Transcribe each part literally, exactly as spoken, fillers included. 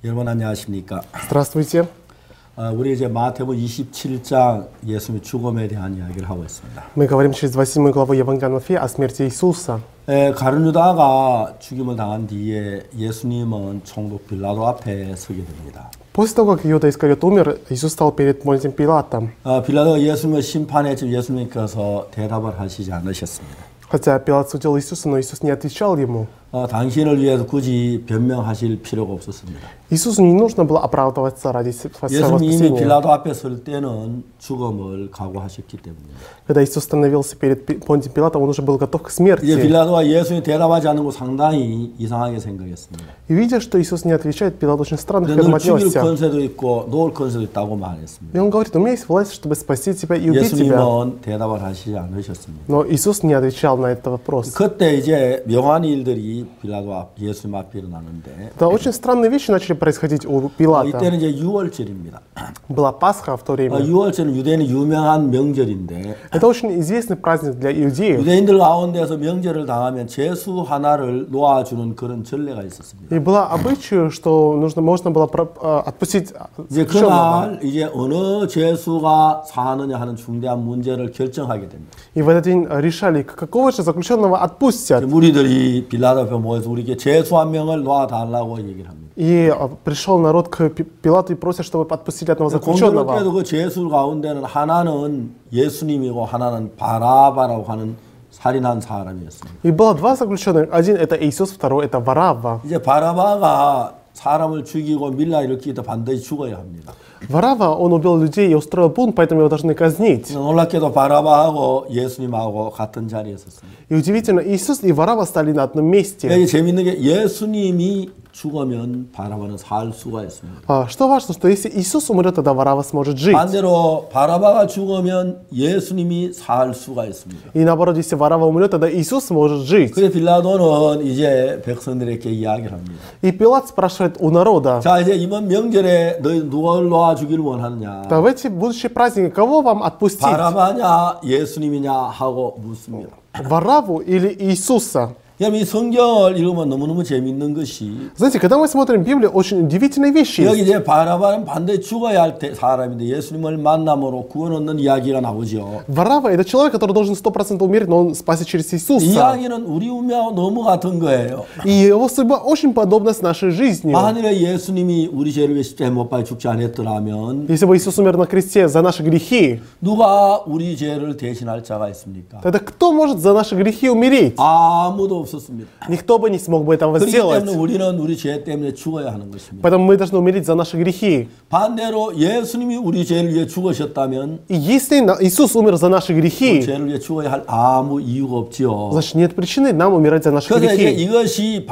여러분 안녕하십니까? Здравствуйте. 아, 우리 이제 마태복음 이십칠 장 예수님의 죽음에 대한 이야기를 하고 있습니다. Мы говорим через двадцать седьмую главу Евангелия от Матфея о смерти Иисуса. 에, 가룟 유다가 죽임을 당한 뒤에 예수님은 총독 빌라도 앞에 서게 됩니다. После того, как Иуда Искариот умер, Иисус стал перед Понтием Пилатом. 아, 빌라도가 예수님을 심판했지만 예수님께서 대답을 하시지 않으셨습니다. Хотя Пилат судил Иисуса, но Иисус не отвечал ему. 어, 당신을 위해서 굳이 변명하실 필요가 없었습니다. Иисусу не нужно было оправдываться ради своего 예수님이 이미 спасения. 빌라도 앞에 설 때는 죽음을 각오하셨기 때문입니다. Когда Иисус становился перед Пи- Понтием Пилатом, он уже был готов к 이제 смерти. 빌라도가 예수님이 대답하지 않는 거 상당히 이상하게 생각했습니다. И видя, что Иисус не отвечает, Пилат очень странно к 늘 этому 죽일 отнесся. 권세도 있고 놓을 권세도 있다고 И 말했습니다. он говорит, у меня есть власть, чтобы спасти тебя и убить тебя. 예수님은 대답을 하시지 않으셨습니다. Но Иисус не отвечал на этот вопрос. 그때 이제 묘한 일들이 빌라도 앞, 예수님 앞에 일어나는데 Да, очень странные вещи начали происходить у 어, Пилата. 이때는 이제 유월절입니다. Была Пасха в то 어, время. 유월절은 유대인의 유명한 명절인데 Это очень известный праздник для иудеев. 유대인들 가운데서 명절을 당하면 제수 하나를 놓아주는 그런 전례가 있었습니다. И было обычаю, что нужно, можно было про- э, отпустить 이제 заключенного. 그날 이제 어느 제수가 사느냐 하는 중대한 문제를 결정하게 됩니다. И в этот день решали, какого же заключенного отпустят. 무리들이 빌라도 앞에 모여서 우리에게 제수 한 명을 놓아달라고 얘기를 합니다. И э, пришел народ к Пи- Пилату и просит, чтобы отпустили одного заключенного. 공교롭게도 그 제수 가운데는 하나는 예수님이고 하나는 바라바라고 하는 살인한 사람이었습니다. И было два заключенных. Один это Иисус, второй это Варава. 이제 바라바가 사람을 죽이고 밀라 일으키기 때 반드시 죽어야 합니다. Варава, он убил людей и устроил бунт, поэтому его должны казнить. 놀랍게도 바라바하고 예수님하고 같은 자리에 섰습니다. И удивительно, Иисус и Варава стали на одном месте. 여기 재밌는 게 예수님이 죽으면 바라바는 살 수가 있습니다. А, что важно, что если Иисус умрет, тогда Варава сможет жить. 반대로 바라바가 죽으면 예수님이 살 수가 있습니다. И наоборот, если Варава умрет, тогда Иисус сможет жить. 그래서 빌라도는 이제 백성들에게 이야기를 합니다. И Пилат спрашивает у народа, 자, 이제 이번 명절에 너희 누굴 놓아주기를 원하느냐? да в эти будущие праздники кого вам отпустить? 바라바냐 예수님이냐 하고 묻습니다. Вараву или Иисуса? 여러분 이 성경을 읽으면 너무너무 재밌는 것이 Знаете, когда мы смотрим Библию, очень удивительные вещи 여기 есть. 이제 바라바는 반드시 죽어야 할 때- 사람인데 예수님을 만남으로 구원 얻는 이야기가 나오죠. Варава – это человек, который должен сто процентов умереть, но он спасся через Иисуса. 이야기는 우리 운명하고 너무 같은 거예요. И его судьба очень подобна с нашей жизнью. 만일에 예수님이 우리 죄를 위해 십자가에 못 박혀 죽지 않았더라면 Если бы Иисус умер на кресте за наши грехи, 누가 우리 죄를 대신할 자가 있습니까? тогда кто может за наши грехи умереть? 아무도 없었습니다. Никто бы не смог бы этого 그렇기 сделать. 때문에 우리는 우리 죄 때문에 죽어야 하는 것입니다. Поэтому мы должны умереть за наши грехи. 반대로 예수님이 우리 죄를 위해 죽으셨다면 И если на- Иисус умер за наши грехи, 죄를 위해 죽어야 할 아무 이유가 없지요. значит нет причины нам умирать за наши 그래서 이제 грехи. 이것이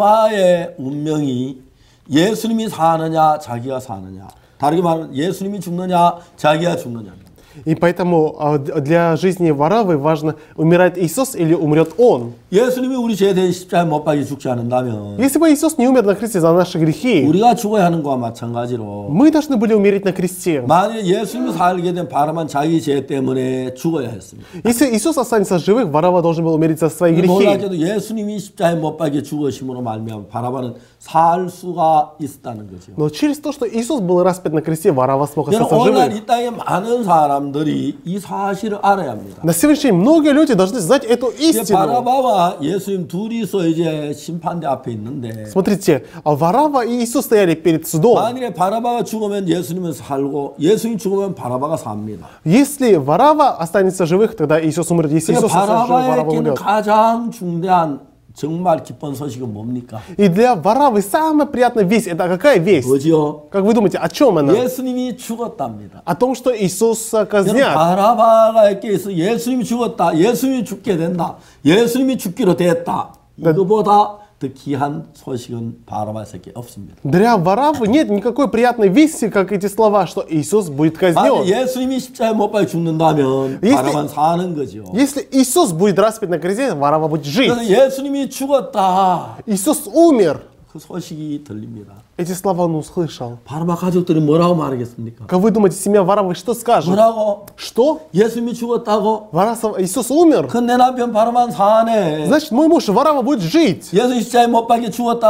바라바의 운명이 예수님이 사느냐 자기가 사느냐, 다르게 말하면 예수님이 죽느냐 자기가 죽느냐. И поэтому а, д- для жизни Варавы важно, умирает Иисус или умрет Он. 예수님이 우리 죄에 대해 십자가에 못 박혀 죽지 않는다면 Если бы Иисус не умер на кресте за наши грехи, 우리가 죽어야 하는 것과 마찬가지로 мы должны были умереть на кресте. 만약 예수님이 살게 된 바라만 자기 죄 때문에 죽어야 했습니다. Если Иисус останется живых, Варава должен был умереть за свои грехи. 놀랍게도 예수님이 십자가에 못 박혀 죽으심으로 말미암아 바라바는 살 수가 있다는 거죠. Но через то, что Иисус был распят на кресте, Варава смог 여러분 остаться 오늘날 живым. 이 땅에 많은 사람들이 이 사실을 알아야 합니다. На сегодняшний день многие люди должны знать эту 이제 истину. 바라바와 예수님 둘이서 이제 심판대 앞에 있는데 Смотрите, а Варава и Иисус стояли перед судом. 만일에 바라바가 죽으면 예수님은 살고 예수님 죽으면 바라바가 삽니다. Если Варава останется живых, тогда Иисус умрет. Если 그래서 Иисус останется живых, Варава 바라바에게는 умрет. 가장 중대한 정말 기쁜 소식은 뭡니까? И для Варавы самая приятная весть, это какая весть? 뭐죠? Как вы думаете, о чем она? 예수님이 죽었답니다. О том, что Иисуса 여러분, казнят. 바라바가 이렇게 해서 예수님이 죽었다, 예수님이 죽게 된다, 예수님이 죽기로 됐다, 이거보다 더 귀한 소식은 바라바에게 없습니다. Для Варавы нет никакой приятной вести, как эти слова, что Иисус будет 만약 казнен. 예수님이 십자가에 못 박혀 죽는다면 예수- 바라바는 사는 거죠. Если Иисус будет распят на кресте, Варава будет жить. 그래서 예수님이 죽었다, Иисус умер. 그 소식이 들립니다. Эти слова он услышал. 바라바 가족들이 뭐라고 말하겠습니까? Как вы думаете, семья Варавы что скажет? 뭐라고? Что? 예수님이 죽었다고? Вараса- Иисус умер? 그 내 남편 바라만 사네. Значит, мой муж Варава будет жить. 예수 십자가에 못 박혀 죽었다고?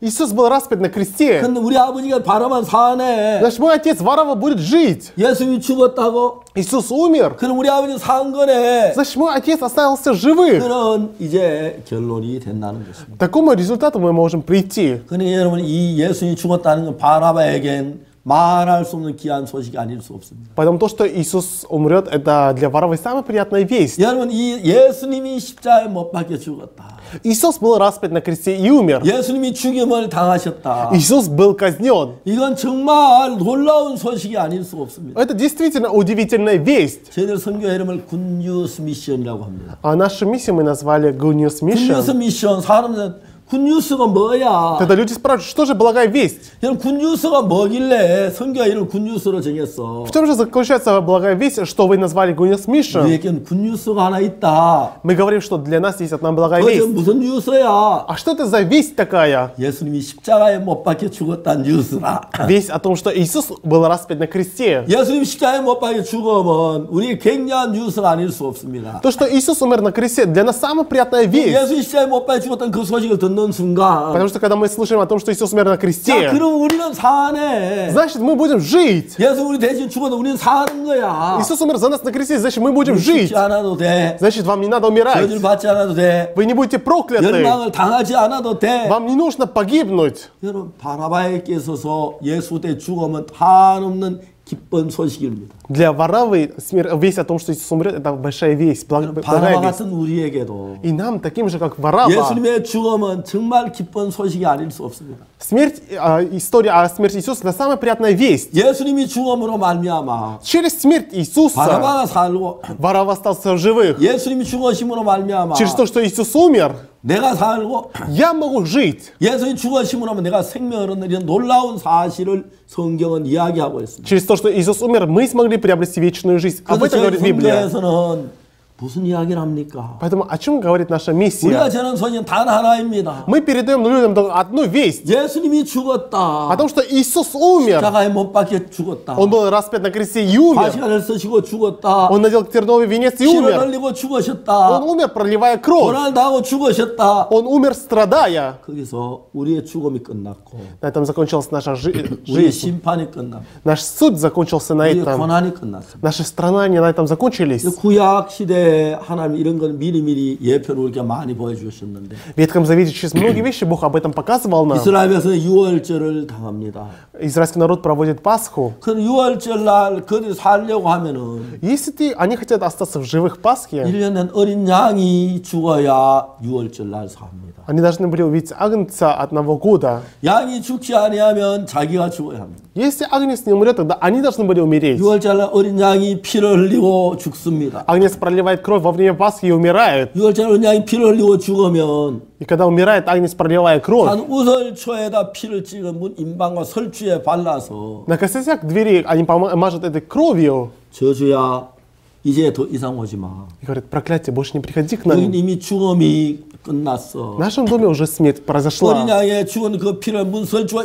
Иисус был распят на кресте. 근데 우리 아버지가 바라만 사네. Значит, мой отец Варава будет жить. 예수님이 죽었다고? Иисус умер. 그럼 우리 아버지 산 거네. Значит, мой отец остался живых. 그런 이제 결론이 된다는 것입니다. К такому результату мы можем прийти. 그러니 여러분 이 예수님이 죽었다는 건 바나바에겐 말할 수 없는 귀한 소식이 아닐 수 없습니다. Поэтому то, что Иисус умрет, это для Варавы самая приятная весть. 여러분 이 예수님이 십자가에 못 박혀 죽었다. Иисус был распят на кресте и умер. 예수님이 죽임을 당하셨다. Иисус был казнен. 이건 정말 놀라운 소식이 아닐 수 없습니다. Это действительно удивительная весть. 저희들 선교 이름을 굿뉴스 미션이라고 합니다. А нашу миссию мы назвали Good News 굿뉴스 Mission. 미션 사람들은 굿뉴스가 뭐야? Тогда люди спрашивают, что же благая весть? 여러분 굿뉴스가 뭐길래 선교가 이름을 굿뉴스로 정했어? В чем же заключается благая весть, что вы назвали Good News Mission? 우리에겐 굿뉴스가 하나 있다. Мы говорим, что для нас есть одна благая 그게 весть. 무슨 뉴스야? А что это за весть такая? 예수님이 십자가에 못 박혀 죽었다는 뉴스라. Весть о том, что Иисус был распят на кресте. 예수님 십자가에 못 박혀 죽으면 우리 굉장한 뉴스가 아닐 수 없습니다. То, что Иисус умер на кресте, для нас самая приятная весть. 예수님 십자가에 못 박혀 죽었다는 그 소식을 듣는 순간 Потому что когда мы слышим о том, что Иисус умер на 자, кресте, 그럼 우리는 사네. значит, мы будем жить. 예수 우리 대신 죽어도 우리는 사는 거야. Иисус умер за нас на кресте, значит, мы будем жить. 죽지 않아도 돼. Значит, вам не надо умирать. 저주를 받지 않아도 돼. Вы не будете прокляты. 열망을 당하지 않아도 돼. Вам не нужно погибнуть. 여러분 바나바에게 있어서 예수 대 죽음은 한없는 기쁜 소식입니다. Для Варавы смер- весть о том, что Иисус умрет, это большая весть, благ- 바나바 благая весть. 같은 우리에게도 И нам, таким же, как Варава, 예수님의 죽음은 정말 기쁜 소식이 아닐 수 없습니다. смерть, а, история о смерти Иисуса – это самая приятная весть. 예수님이 죽음으로 말미암아 Через смерть Иисуса 바나바가 살고 Варава остался в живых. 예수님이 죽으심으로 말미암아 Через то, что Иисус умер, 내가 살고 я могу жить. 예수님 죽으심으로 하면 내가 생명을 얻는 이런 놀라운 사실을 성경은 이야기하고 있습니다. Через то, что Иисус умер, мы смогли приобрести вечную жизнь. Об 그래서 этом 저희 говорит Библия. 성경에서는 무슨 이야기를 합니까? Поэтому о чем говорит наша 우리가 миссия? 전하는 소식은 단 하나입니다. Мы передаем людям только одну весть. 예수님이 죽었다. О том, что Иисус умер. 십자가에 못 박혀 죽었다. Он был распят на кресте и умер. 가시관을 쓰시고 죽었다. Он надел терновый венец и 피를 умер. 흘리고 죽으셨다. Он умер, проливая кровь. 고난을 당하고 죽으셨다. Он умер, страдая. 거기서 우리의 죽음이 끝났고 На этом закончилась наша жи- 우리의 жизнь. 심판이 끝났고 Наш суд закончился на 우리의 этом. 고난이 끝났습니다. Наши страдания на этом закончились. 구약 시대에 하나님 이런 건 미리미리 예표로 이렇게 많이 보여주셨는데 В Ветхом Завете через многие вещи Бог об этом показывал нам. 이스라엘에서 유월절을 당합니다. Израильский народ проводит Пасху. 그 유월절 날 그들이 살려고 하면은 Если ты, они хотят остаться в живых Пасхе, 일 년 된 어린 양이 죽어야 유월절 날 삽니다. они должны были увидеть агнца одного года. 양이 죽지 아니하면 자기가 죽어야 합니다. Если агнец не умрет, тогда они должны были умереть. 유월절 날 어린 양이 피를 흘리고 죽습니다. Агнец проливает кровь во время Пасхи и умирает. 유월절 어린 양이 피를 흘리고 죽으면 И когда умирает агнец, проливая кровь, 한 우설초에다 피를 찍은 문 임방과 설주에 발라서 на косяк двери они пома- мажут этой кровью 저주야 이제 더 이상 오지 마. и говорят: проклятие, больше не приходи к 너희 нам. 이미 죽음이 В 끝났어. нашем доме уже смерть 어린 произошла. 양의 죽은 그 피를 문설주와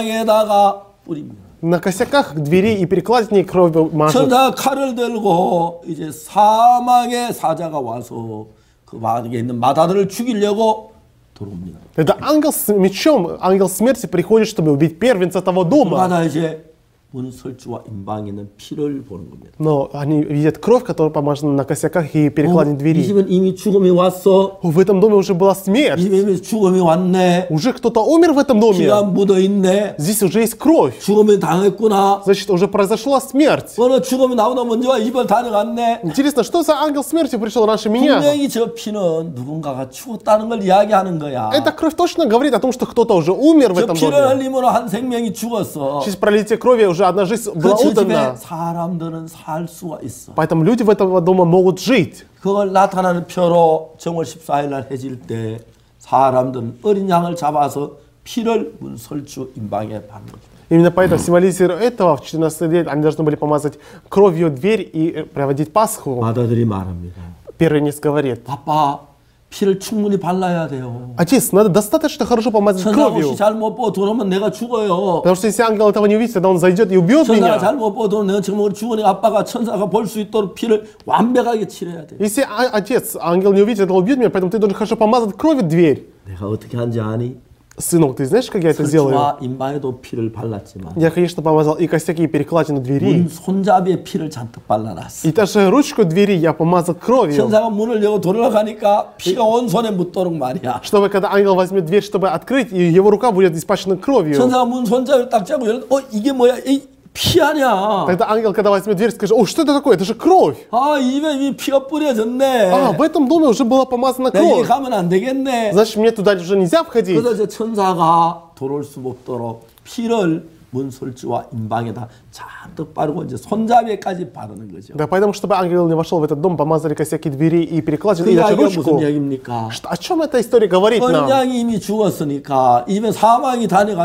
임방에다가 뿌립니다. На косяках дверей и перекладине кровью мажут. 천사가 칼을 들고 이제 사망의 사자가 와서 그 마당에 있는 마다들을 죽이려고 들어옵니다. Когда ангел с мечом, ангел смерти приходит, чтобы убить первенца того дома. 마다 이제 문설주와 임방에 있는 피를 보는 겁니다. Но они видят кровь, которая помажена на косяках и 어, перекладине 이 двери. 집은 이미 죽음이 왔어. В этом доме уже была 이 смерть. 집에 이미 죽음이 왔네. Уже кто-то умер в этом 피가 доме. 묻어 있네. Здесь уже есть кровь. 죽음이 당했구나. Значит, уже произошла смерть. 어느 죽음이 나보다 먼저 입을 다녀갔네. Интересно, что за ангел смерти пришел раньше меня? 분명히 저 피는 누군가가 죽었다는 걸 이야기하는 거야. Эта кровь точно говорит о том, что кто-то уже умер в 저 этом 피를 доме. 흘림으로 한 생명이 죽었어. Через пролитие крови уже одна жизнь была 그 저 집에 отдана. 사람들은 살 수가 있어. Поэтому люди в этом доме могут жить. 그걸 나타나는 표로 정월 십사 일 날 해질 때 사람들은 어린 양을 잡아서 피를 문설주 임방에 바른 거죠. Именно поэтому символизируя этого, в четырнадцатый день они должны были помазать кровью дверь и проводить Пасху. 마다들이 말합니다. Первенец говорит: 아빠, 피를 충분히 발라야 돼요. отец, надо достаточно хорошо помазать 천사가 кровью. 혹시 잘못 보고 들어오면 내가 죽어요. Потому что если ангел этого не увидит, тогда он зайдет и убьет 천사가 меня. 잘못 보고 들어오면 내가 정말 죽으니 아빠가 천사가 볼 수 있도록 피를 완벽하게 칠해야 돼. Если а- отец, ангел не увидит, это убьет меня, поэтому ты должен хорошо помазать кровью дверь. 내가 어떻게 하는지 아니? Сынок, ты знаешь, как я это сделаю? 설주와 인방에도 피를 발랐지만 Я, конечно, помазал и косяки, и перекладину 문 двери. 손잡이에 피를 잔뜩 발라놨어. И даже ручку двери я помазал кровью. 천사가 문을 열고 돌아가니까 피가 온 손에 묻도록 말이야. Чтобы, когда ангел возьмет дверь, чтобы открыть, и его рука будет испачкана кровью. 천사가 문 손잡이를 딱 잡고 열어, 어 이게 뭐야? 이 피 아니야. Тогда ангел, когда возьмет дверь, скажет: о, что это такое? Это же кровь. 아, 이 집에 이미 피가 뿌려졌네. А, в этом доме уже была помазана 내가 여기 кровь. 가면 안 되겠네. Значит, мне туда уже нельзя входить. 그래서 저 천사가 돌아올 수 없도록 피를 문 솔지와 인방에다 잔뜩 바르고 이제 손잡이에까지 바르는 거죠. Да, поэтому, чтобы ангел не вошел в этот дом, помазали косяки двери и перекладину, 그 и даже 이야기가 ручку. 무슨 얘기입니까? Что- О чем эта история говорит 어린 нам? 양이 이미 죽었으니까 이 집에 사망이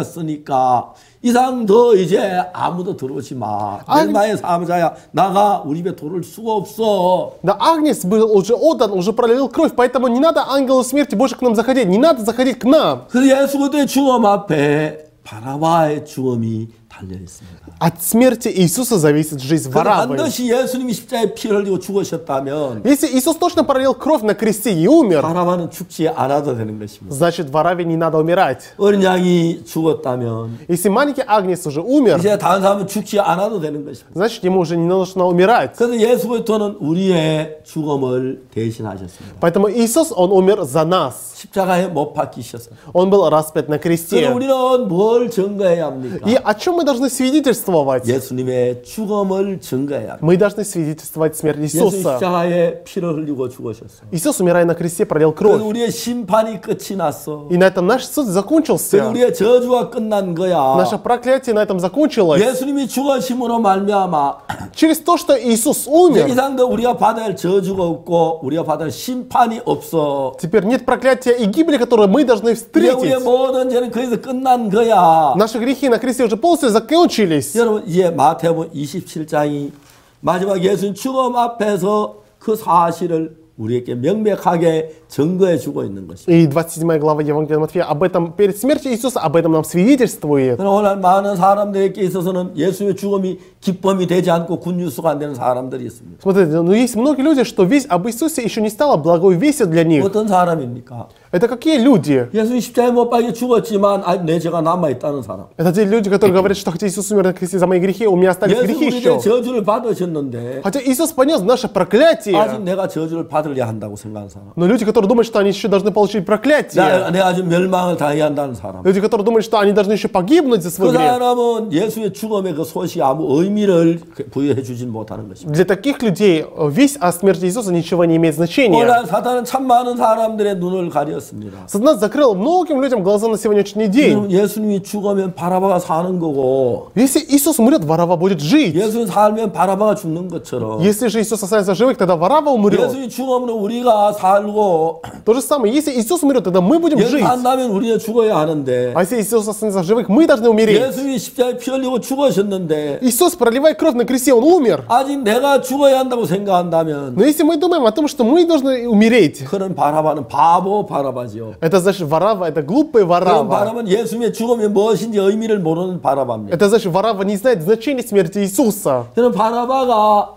다녀갔으니까 이상 더 이제 아무도 들어오지 마. 아니- 멸망의 사자야 나가 우리 집에 들어올 수가 없어. Да, Агнец был уже отдан, уже пролил кровь, поэтому не надо ангелу смерти больше к нам заходить, не надо заходить к нам. 그래서 예수 그리스도의 죽음 앞에 바라바의 죽음이 달려 있습니다. От смерти Иисуса зависит жизнь 그래서 Вараввы. 반드시 예수님이 십자가에 피를 흘리고 죽으셨다면 Если Иисус точно пролил кровь на кресте и умер, 바라바는 죽지 않아도 되는 것입니다. значит, Вараве не надо умирать. 어린 양이 죽었다면 Если маленький Агнец уже умер, 이제 다른 사람은 죽지 않아도 되는 것입니다. значит, ему уже не нужно умирать. 그래서 예수 그리스도는 우리의 죽음을 대신하셨습니다. Поэтому Иисус, Он умер за нас. 십자가에 못 박히셨어요. Он был распят на 그래서 кресте. 우리는 뭘 증거해야 합니까? И о чем мы должны свидетельствовать? 예수님의 죽음을 증거해야 합니다. Мы должны свидетельствовать смерть 예수 Иисуса. 십자가에 피를 흘리고 죽으셨어요. Иисус, умирая на кресте, пролил 그래서 кровь. 우리의 심판이 끝이 났어. И на этом наш суд 그래서 закончился. 우리의 저주가 끝난 거야. Наше проклятие на этом закончилось. 예수님이 죽으심으로 말미암아 Через то, что Иисус 이제 умер, 이상 더 우리가 받아야 할 저주가 없고 우리가 받아야 할 심판이 없어. теперь нет проклятия и гибели, которые мы должны 이제 встретить. 우리의 모든 죄는 거기서 끝난 거야. Наши грехи на кресте уже полностью закончились. 여러분 이제 마태복음 이십칠 장이 마지막 예수님 죽음 앞에서 그 사실을 우리에게 명백하게 증거해 주고 있는 것입니다. И двадцать седьмая глава Евангелия Матфея об этом, перед смертью Иисуса, об этом нам свидетельствует. 그러나 오늘 많은 사람들에게 있어서는 예수님의 죽음이 기쁨이 되지 않고 굿뉴스가 안 되는 사람들이 있습니다. Смотрите, но есть многие люди, что весть об Иисусе еще не стала благой вестью для них. 어떤 사람입니까? Это какие люди? 예수님 십자가에 못 박혀 죽었지만 아직 내 죄가 남아있다는 사람. Это те люди, которые говорят, что хотя Иисус умер на кресте за мои грехи, у меня остались 예수 грехи 우리의 еще. 저주를 받으셨는데 Хотя Иисус понес наше 아직 проклятие. 내가 저주를 받으려 한다고 생각하는 사람. Но люди, которые думают, что они еще должны получить 나, проклятие. 내가 아직 멸망을 당해야 한다는 사람. Люди, которые думают, что они должны еще погибнуть за свой 그 грех. 사람은 예수의 죽음의 그 소식이 아무 의미를 부여해 주진 못하는 것입니다. Для таких людей весть о смерти Иисуса ничего не имеет значения. 오늘 사탄은 참 많은 사람들의 눈을 가렸습니다. Сатана закрыл многим людям глаза на сегодняшний день. 여러분, 예수님이 죽으면 바라바가 사는 거고 Если Иисус умрет, Варава будет жить. 예수님 살면 바라바가 죽는 것처럼 Если же Иисус останется живых, тогда Варава умрет. 예수님 죽으면 우리가 살고 То же самое, если Иисус умрет, тогда мы будем 예수 жить. 산다면 우리는 죽어야 하는데 А если Иисус останется живых, мы должны умереть. 예수님이 십자가에 피 흘리고 죽으셨는데 Иисус, проливая кровь на кресте, Он умер. 아직 내가 죽어야 한다고 생각한다면 Но если мы думаем о том, что мы должны умереть, 그런 바라바는 바보 바라바지요. это значит Варава, это глупый 그런 Варава. 바라바는 예수님의 죽음이 무엇인지 의미를 모르는 바라바입니다. Это значит Варава не знает значения смерти Иисуса. 저는 바라바가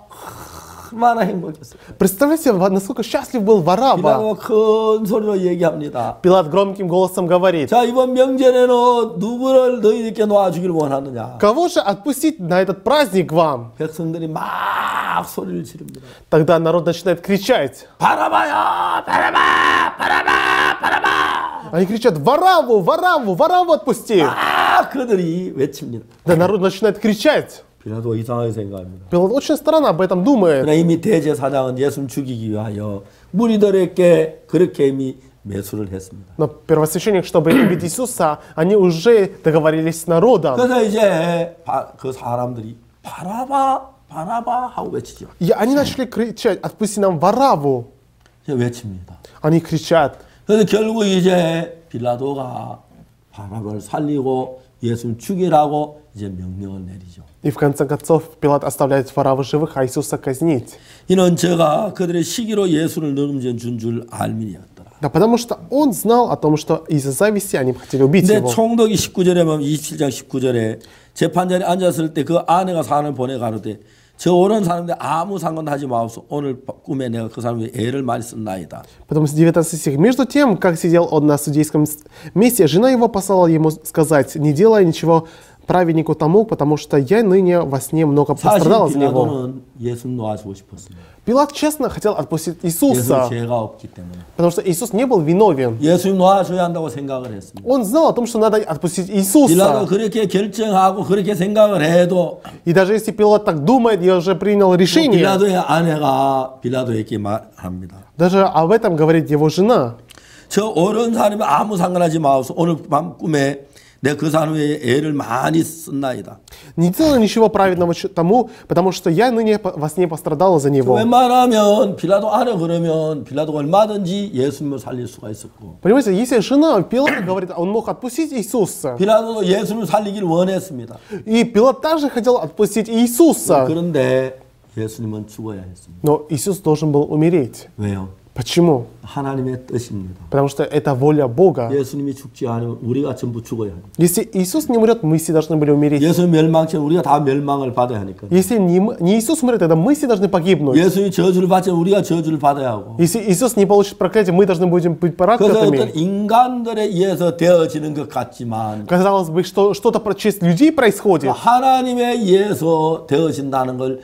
얼마나 행복했어요. Представляете, насколько счастлив был Варава. 빌라도가 큰 소리로 얘기합니다. Пилат громким голосом говорит: 자, 이번 명절에는 누구를 너희들께 놓아주길 원하느냐? кого же отпустить на этот праздник вам? 백성들이 막 소리를 지릅니다. Тогда народ начинает кричать. 바라바야, 바라바, 바라바, 바라바. Они кричат: Вараву, Вараву, Вараву отпусти. 막 그들이 외칩니다. Да народ начинает кричать. 빌라도 이상하게 생각합니다. Пилат очень странно об этом думает. 그러나 이미 대제사장은 예수님 죽이기 위하여 무리들에게 그렇게 이미 매수를 했습니다. Но первосвященник, чтобы убить Иисуса, они уже договорились с народом. 그래서 이제 바, 그 사람들이 바라바, 바라바 하고 외치죠. И они начали кричать: отпусти нам Вараву. 이제 외칩니다. Они кричат. 그래서 결국 이제 빌라도가 바라바를 살리고 예수를 죽이라고 이제 명령을 내리죠. И в конце концов Пилат оставляет Вараву живых, а Иисуса казнить. 이는 제가 그들의 시기로 예수를 넘겨 준 줄 알미니였더라. Да потому что он знал о том, что из-за зависти они хотели убить 근데 его. 총독이 십구 절에 보면 이십칠 장 십구 절에 재판장이 앉았을 때 그 아내가 산을 보내 가로되 저 오는 사람들 아무 상관하지 마옵소. 오늘 꿈에 내가 그 사람에게 애를 많이 쓴나이다. Потом с девятнадцатый стих. Между тем, как сидел он на судейском месте, жена его послала ему сказать: не делай ничего праведнику тому, потому что я ныне во сне много 사실 пострадала за него. 빌라도는 예수 놓아주고 싶었습니다. Пилат честно хотел отпустить 예수 Иисуса, 죄가 없기 때문에. потому что Иисус не был виновен. 예수 놓아줘야 한다고 생각을 했습니다. Он знал о том, что надо отпустить 빌라도 Иисуса. 그렇게 결정하고 그렇게 생각을 해도 И даже если Пилат так думает и уже принял решение, 빌라도의 아내가 빌라도에게 말합니다. даже об этом говорит его жена. 저 오른 사람이 아무 상관하지 마옵소. 오늘 밤 꿈에 내가 그 사람의 애를 많이 쓴나이다. Не делай ничего праведного тому, потому что я ныне во сне пострадала за него. 웬만하면 빌라도 아내 그러면 빌라도가 얼마든지 예수님을 살릴 수가 있었고 Понимаете, если жена Пилата говорит, он мог отпустить Иисуса. 빌라도도 예수님을 살리기를 원했습니다. И Пилат также хотел отпустить Иисуса. 그런데 예수님은 죽어야 했습니다. Но Иисус должен был умереть. 왜요? Почему? 하나님의 뜻입니다. Потому что это воля Бога. 예수님이 죽지 않으면 우리가 전부 죽어야 합니다. Если Иисус не умрет, мы все должны были умереть. 예수님 멸망처럼 우리가 다 멸망을 받아야 하니까. Если не, мы- не Иисус умрет, тогда мы все должны погибнуть. 예수님이 저주를 받으면 우리가 저주를 받아야 하고. Если Иисус не получит проклятие, мы должны будем быть 그래서 어떤 проклятыми. 인간들에 의해서 되어지는 것 같지만 Казалось бы, что что-то про честь людей происходит. 하나님에 의해서 되어진다는 걸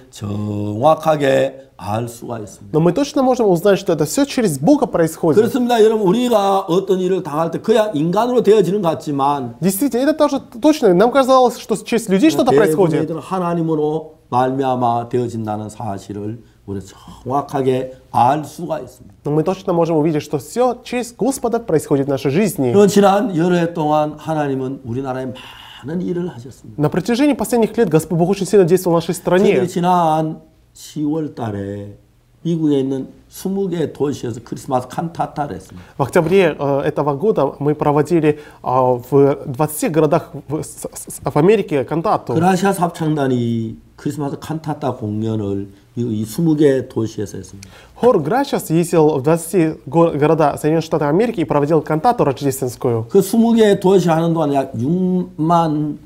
정확하게 알 수가 있습니다. Но мы точно можем узнать, что это все через Бога происходит. 그렇습니다. 여러분 우리가 어떤 일을 당할 때 그냥 인간으로 되어지는 것 같지만 Действительно, это тоже точно. Нам казалось, что через людей что-то происходит. 대부분의 하나님으로 말미암아 되어진다는 사실을 우리가 정확하게 알 수가 있습니다. Но мы точно можем увидеть, что все через Господа происходит в нашей жизни. 그럼 지난 여러 해 동안 하나님은 우리나라에 많은 일을 하셨습니다. На протяжении последних лет Господь Бог очень сильно действовал в нашей стране. 저희 지난 시월 달에 미국에 있는 스무 개 도시에서 크리스마스 칸타타를 했습니다. В октябре э, этого года мы проводили э, в двадцати городах в, с- с- в Америке кантату. 그라시아 합창단이 크리스마스 칸타타 공연을 미국 이 스무 개 도시에서 했습니다. Хор Грачас ездил в двадцати го- городах Соединенных Штатов Америки и проводил кантату рождественскую. 그 스무 개 도시 하는 동안 약 육만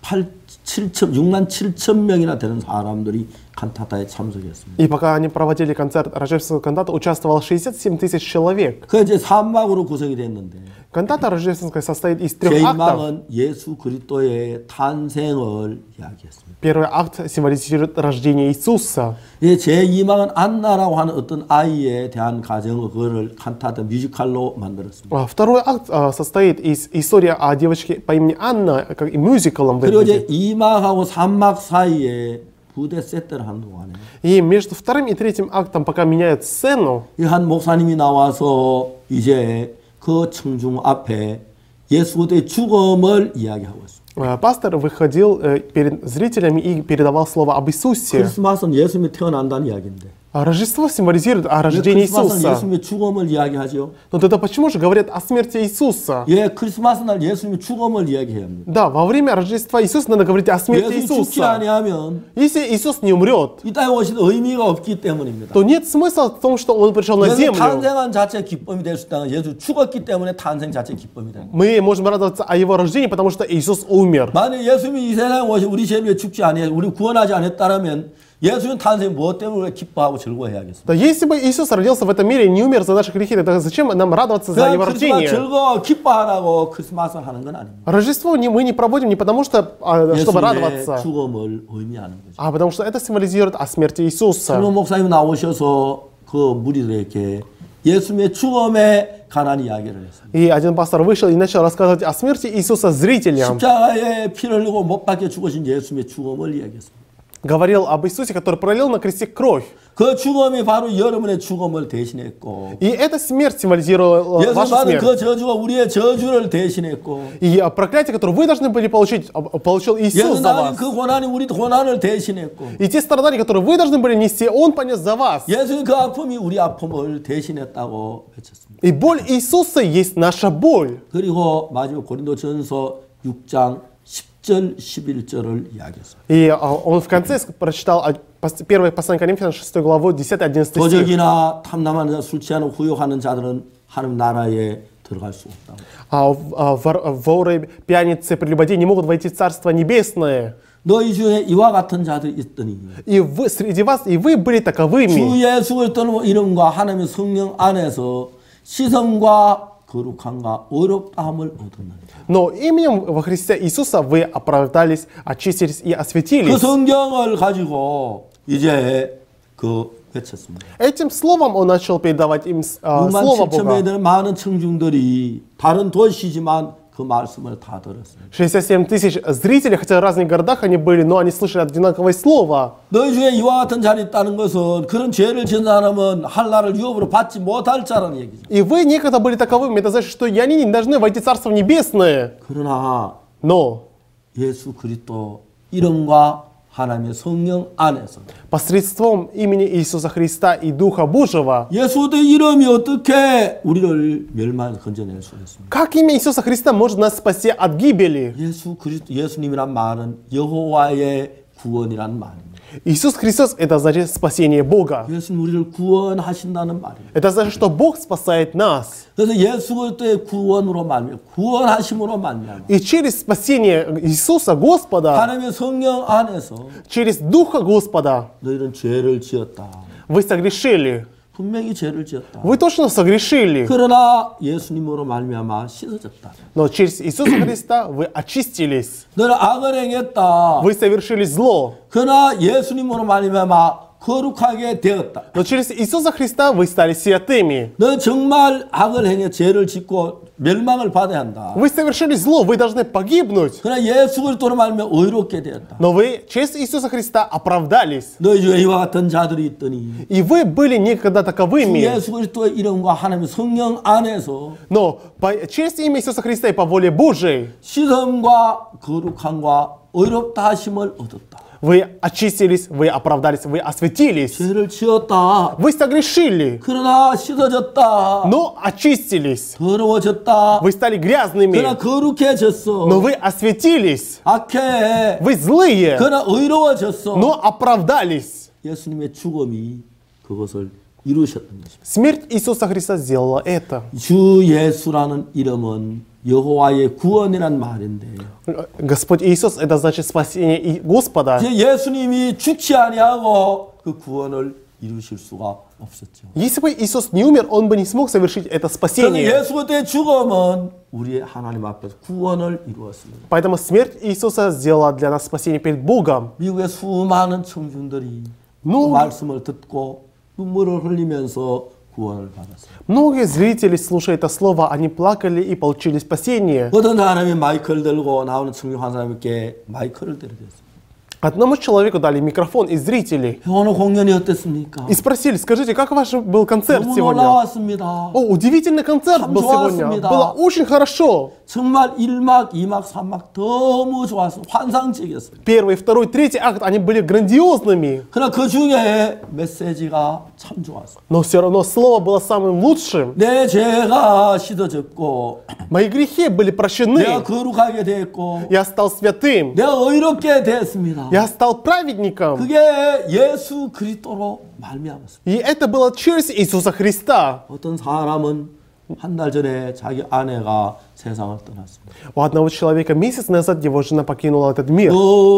칠천, 육만 칠천 명이나 되는 사람들이 칸타타에 참석했습니다. И пока они проводили концерт рождественскую кантату, участвовало шестьдесят семь тысяч человек. 그 이제 삼막으로 구성이 됐는데 Кантата рождественская состоит из трех актов. 제1막은 예수 그리스도의 탄생을 이야기했습니다. Первый акт символизирует рождение Иисуса. 예, 제이막은 안나라고 하는 어떤 아이에 대한 가정을 그거를 칸타타 뮤지컬로 만들었습니다. А Второй акт а, состоит из истории о девочке по имени Анна, как и мюзиклом 그리고 이제 выглядит. 이막하고 삼막 사이에 부대 세트를 하는 동안에 И между вторым и третьим актом, пока меняют сцену, 이 한 목사님이 나와서 이제 그 청중 앞에 예수 그리스도의 죽음을 이야기하고 있습니다. а, пастор выходил э, перед зрителями и передавал слово об Иисусе. 크리스마스는 예수님이 태어난다는 이야기인데 А Рождество символизирует о 왜 рождении 크리스마스는 Иисуса. 예수님의 죽음을 이야기하죠? Но тогда почему же говорят о смерти Иисуса? 예, 크리스마스 날 예수님의 죽음을 이야기해야 합니다. Да, во время Рождества Иисуса надо говорить о смерти 예수님이 죽지 Иисуса. 아니하면 Если Иисус не умрет, 이 땅에 오신 의미가 없기 때문입니다. то нет смысла в том, что Он пришел на 예수 землю. 탄생한 자체 기쁨이 될 수 있다는 예수 죽었기 때문에 탄생 자체 기쁨이 됩니다. Мы можем радоваться о Его рождении, потому что Иисус умер. 만약 예수님이 이 세상에 오신 우리 죄를 위해 죽지 아니해 우리 구원하지 않았다면 예수님 탄생 무엇 때문에 우리가 기뻐하고 즐거워해야겠습니다. Да если бы Иисус родился в этом мире и не умер за наши грехи, тогда зачем нам радоваться за 그냥 Его 크리스마스 рождение? 즐거워 기뻐하라고 크리스마스를 하는 건 아닙니다. Рождество не- мы не проводим не потому, что, а, чтобы 예수님의 радоваться, 죽음을 의미하는 거죠. а потому что это символизирует о смерти Иисуса. 설모 목사님 나오셔서 그 무리들에게 예수님의 죽음에 관한 이야기를 했습니다. И один пастор вышел и начал рассказывать о смерти Иисуса зрителям. 십자가에 피를 흘리고 못 박혀 죽으신 예수님의 죽음을 이야기했습니다. Говорил об Иисусе, который пролил на кресте кровь. 그 죽음이 바로 여러분의 죽음을 대신했고 И эта смерть символизировала 예수 вашу 받은 смерть. 그 저주가 우리의 저주를 대신했고 И а, проклятие, которое вы должны были получить, а, получил Иисус 예수 за 나는 вас. 그 고난이 우리 고난을 대신했고 И те страдания, которые вы должны были нести, Он понес за вас. 예수님 그 아픔이 우리 아픔을 대신했다고 외쳤습니다. И боль Иисуса есть наша боль. 그리고 마지막 고린도전서 육 장 십 절 십일 절을 이야기했습니다. И а, он в конце ск- прочитал а, пос- первое послание Коринфянам шестой главу десятый одиннадцатый стих. 도적이나 탐남하는 자, 술 취하는 후욕하는 자들은 하나님 나라에 들어갈 수 없다. А, в- а, вор- воры, пьяницы, прелюбодеи не могут войти в Царство Небесное. 너희 중에 이와 같은 자들이 있더니 И вы, среди вас, и вы были 주 таковыми. 예수 그리스도 이름과 하나님의 성령 안에서 시선과 거룩함과 어렵다함을 얻었느니라. Но именем во Христе Иисуса вы оправдались, очистились и 그 осветились. 성경을 가지고 이제 그 외쳤습니다. Этим словом он начал передавать им а, 육만 Слово 칠천명이 Бога. 되는 많은 청중들이 다른 도시지만 그 말씀을 다 들었습니다. шестьдесят семь тысяч зрителей, хотя в разных городах они были, но они слышали одинаковое слово. 너희 중에 이와 같은 자리 있다는 것은 그런 죄를 지은 사람은 한나를 유업으로 받지 못할 자라는 얘기죠. И вы некогда были таковыми. Это значит, что и они не должны войти в Царство Небесное. 그러나 Но 예수 그리스도 이름과 하나님의 성령 안에서 посредством имени Иисуса Христа и Духа Божьего, 예수의 이름이 어떻게 우리를 멸망에서 건져낼 수 있습니까? как имя Иисуса Христа может нас спасти от гибели? 예수 그리스도 예수님이란 말은 여호와의 구원이란 말입니다. Иисус Христос — это значит спасение Бога. 예수님 우리를 구원하신다는 말입니다. Это значит, что Бог спасает нас. 그래서 예수 그리스도의 구원으로 말미암아 구원하심으로 말미암아 И через спасение Иисуса Господа, 하나님의 성령 안에서 через Духа Господа, 너희는 죄를 지었다. вы согрешили. 분명히 죄를 지었다. Вы точно согрешили. 그러나 예수님으로 말미암아 씻어졌다. Но через Иисуса Христа вы очистились. 너는 악을 행했다. Вы совершили зло. 그러나 예수님으로 말미암아 거룩하게 되었다. Но через Иисуса Христа вы стали святыми. 너는 정말 악을 행해 죄를 짓고 멸망을 받아야 한다. Вы совершили зло, вы должны погибнуть. 그러나 예수 그리스도로 말미암아 의롭게 되었다. Но вы через Иисуса Христа оправдались. 너희 중에 이와 같은 자들이 있더니 И вы были некогда таковыми. 예수 그리스도의 이름과 하나님의 성령 안에서 Но по- через имя Иисуса Христа и по воле Божией 시선과 거룩함과 의롭다 하심을 얻었다. вы очистились, вы оправдались, вы осветились. 죄를 지었다. Вы согрешили, 그러나 씻어졌다. но очистились. 더러워졌다. Вы стали грязными, 그러나 거룩해졌어. но вы осветились. 악해. Вы злые, 그러나 의로워졌어. но оправдались. 예수님의 죽음이 그것을 이루셨던 것입니다. Смерть Иисуса Христа сделала это. 주 예수라는 이름은 여호와의 구원이란 말인데 Господь Иисус — это значит спасение и Господа. 이제 예수님이 죽지 아니하고 그 구원을 이루실 수가 없었죠. Если бы Иисус не умер, Он бы не смог совершить это 그런데 спасение. 예수 그리스도의 죽음은 우리의 하나님 앞에서 구원을 이루었습니다. Поэтому смерть Иисуса сделала для нас спасение перед Богом. 미국의 수많은 청중들이 Ну, 그 말씀을 듣고 눈물을 흘리면서 구원을 받았어요. многие зрители, слушая это слово, они плакали и получили спасение. 어떤 사람이 마이크를 들고 나오는 청중 한 사람에게 마이크를 들이댔어요. Одному человеку дали микрофон из зрителей 오늘 공연이 어땠습니까? и спросили: скажите, как ваш был концерт 너무 сегодня? 놀라웠습니다. О, удивительный концерт 참 был сегодня. 좋았습니다. Было очень хорошо. 정말 일 막, 이 막, 삼 막 너무 좋았어. 환상적이었어요. Первый, второй, третий акт, они были грандиозными. 그러나 그 중에 메시지가 참 좋았어. Но все равно слово было самым лучшим. 내 죄가 씻어졌고 Мои грехи были 내가 прощены. 거룩하게 됐고 Я стал святым. 내가 의롭게 됐습니다. Я стал праведником. 그게 예수 그리스도로 말미암았습니다. И это было через Иисуса Христа. 어떤 사람은 한 달 전에 자기 아내가 세상을 떠났습니다. У одного человека месяц назад его жена покинула этот мир.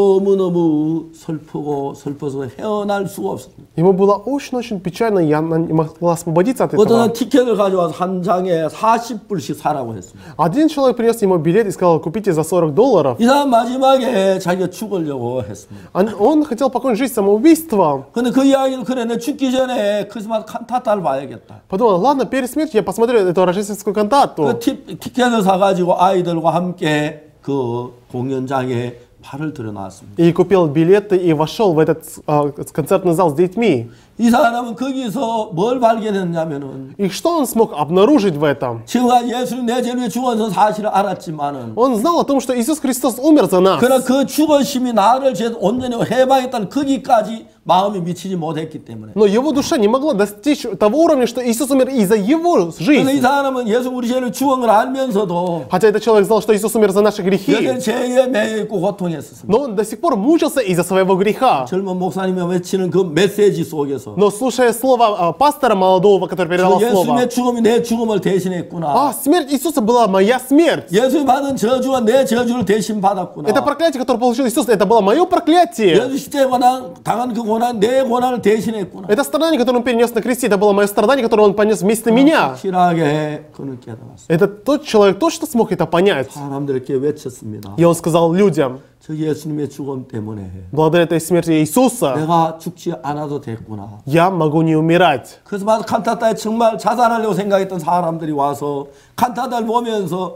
너무너무 슬프고 슬퍼서 헤어날 수가 없습니다. Ему было очень-очень печально, и она не могла освободиться от 어떤 этого. 티켓을 가져와서 한 장에 사십 불씩 사라고 했습니다. Один человек принес ему билет и сказал: купите за сорок долларов. 이 사람 마지막에 자기가 죽으려고 했습니다. Он, он хотел покончить жизнь самоубийством. 근데 그 이야기를 그래 내 죽기 전에 크리스마스 칸타타를 봐야겠다. Подумал: ладно, перед смертью я посмотрю эту рождественскую кантату. 그 티, 티켓을 사가지고 아이들과 함께 그 공연장에 발을 들여놨습니다. И купил билеты и вошел в этот э, концертный зал с детьми. 이 사람은 거기서 뭘 발견했냐면은 И что он смог обнаружить в этом? 지금까지 예수님 내 죄를 위해 죽어서 사실을 알았지만은 Он знал о том, что Иисус Христос умер за нас. 그러나 그 죽으심이 나를 죄 온전히 해방했다는 거기까지 마음이 미치지 못했기 때문에 Но его душа не могла достичь того уровня, что Иисус умер из-за его 그래서 이 жизни. 사람은 예수 우리 죄를 죽은 걸 알면서도 Хотя этот человек знал, что Иисус умер за наши грехи. 여전히 죄에 매여 있고 고통에 고통했었습니다. Но он до сих пор мучился из-за своего греха. 젊은 목사님이 외치는 그 메시지 속에서 Но слушая слово а, пастора молодого, который передавал слово, 예수님의 죽음이 내 죽음을 대신했구나. а, смерть Иисуса была моя смерть. 예수님 받은 저주가 내 저주를 대신 받았구나. Это проклятие, которое получил Иисус, это было мое проклятие. 예수 십자가에 고난, 당한 그 고난 내 고난을 대신했구나. Это страдание, которое он перенес на кресте, это было мое страдание, которое он понес вместо меня. 확실하게 그는 깨달았습니다. Это тот человек точно смог это понять. 사람들에게 외쳤습니다. И он сказал людям, 저 예수님의 죽음 때문에 благодаря этой смерти Иисуса, 내가 죽지 않아도 됐구나. я могу не умирать. 그래서 막 칸타타에 정말 자살하려고 생각했던 사람들이 와서 칸타타를 보면서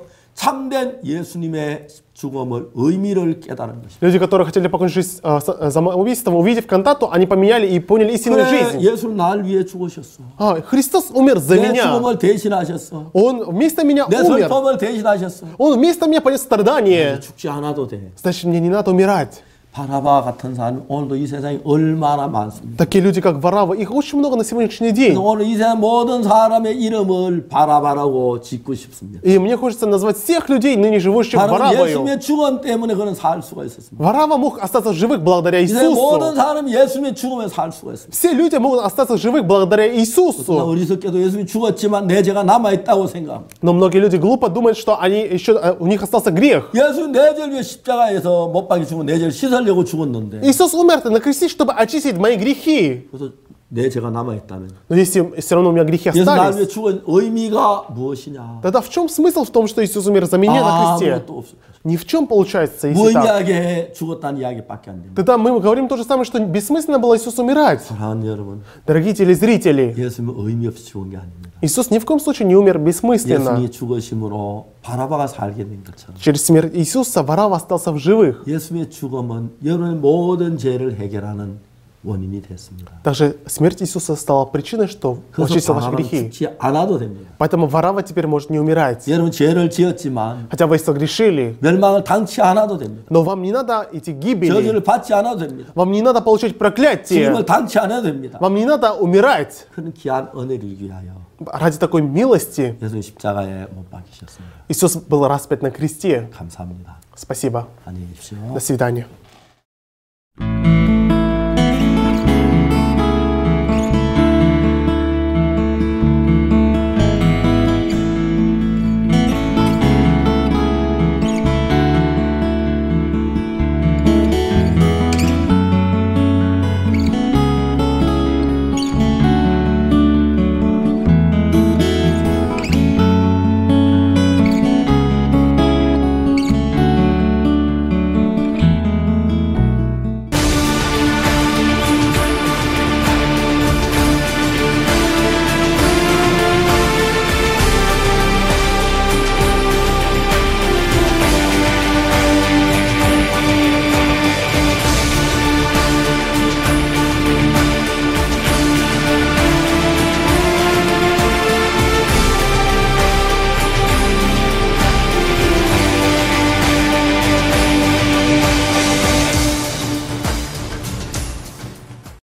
참된 예수님의 죽음을 의미를 깨달은 것입니다. Люди, которые хотели покончить жизнь э, с- э, самоубийством, увидев кантату, они поменяли и поняли истинную 그래 жизнь. 예수는 날 위해 죽으셨어. А, Христос умер за 내 меня. 죽음을 대신하셨어. Он вместо меня 내 умер. 슬픔을 대신하셨어. Он вместо меня понес страдания. 죽지 않아도 돼. Значит, мне не надо умирать. 바라바 같은 사람이 오늘도 이 세상에 얼마나 많습니다. Такие люди, как Варава, их очень много на сегодняшний день. 오늘 이 세상 모든 사람의 이름을 바라바라고 짓고 싶습니다. И мне хочется назвать всех людей, ныне живущих 바로 Варавою. 예수님의 죽음 때문에 그는 살 수가 있었습니다. Варава мог остаться живых благодаря 이 세상 모든 Иисусу. 사람이 예수님의 죽음에 살 수가 있습니다. Все люди могут остаться живых благодаря 그러나 Иисусу. 어리석게도 예수님이 죽었지만 내 죄가 남아있다고 생각합니다. Но многие люди глупо думают, что они еще, э, у них остался грех. 예수님 내 죄를 위해 십자가에서 못 박혀 죽은 내 죄를 씻으려고 죽었는데 Иисус умер на кресте, чтобы очистить мои грехи. 그래서 내 죄가 남아있다면 Но если все равно у меня грехи 예수 날 위해 остались, 죽은 의미가 무엇이냐? тогда в чем смысл в том, что Иисус умер за меня на кресте? 아무것도 없어요. Ни в чем получается, если так. 무의미하게 죽었다는 이야기밖에 안 됩니다. Тогда мы говорим то же самое, что бессмысленно было Иисусу умирать. 사랑하는 여러분, Дорогие телезрители, 예수님은 의미 없이 죽은 게 아닙니다. Иисус ни в коем случае не умер бессмысленно. 예수님이 죽으심으로 바라바가 살게 된 것처럼 Через смерть Иисуса Варава остался в живых. 예수님의 죽음은 여러분의 모든 죄를 해결하는 원인이 됐습니다. Также смерть Иисуса стала причиной, что 그래서 очистил ваши 바라바는 грехи. 죽지 않아도 됩니다. Поэтому Варава теперь может не умирать. 여러분 죄를 지었지만 Хотя вы и согрешили, 멸망을 당치 않아도 됩니다. но вам не надо идти к гибели. 저주를 받지 않아도 됩니다. Вам не надо получить проклятие. 죽음을 당치 않아도 됩니다. Вам не надо умирать. 그런 귀한 은혜를 위하여 Ради такой милости 예수님 십자가에 못 박히셨습니다. Иисус был распят на кресте. 감사합니다. Спасибо. 안녕히 계십시오. До свидания.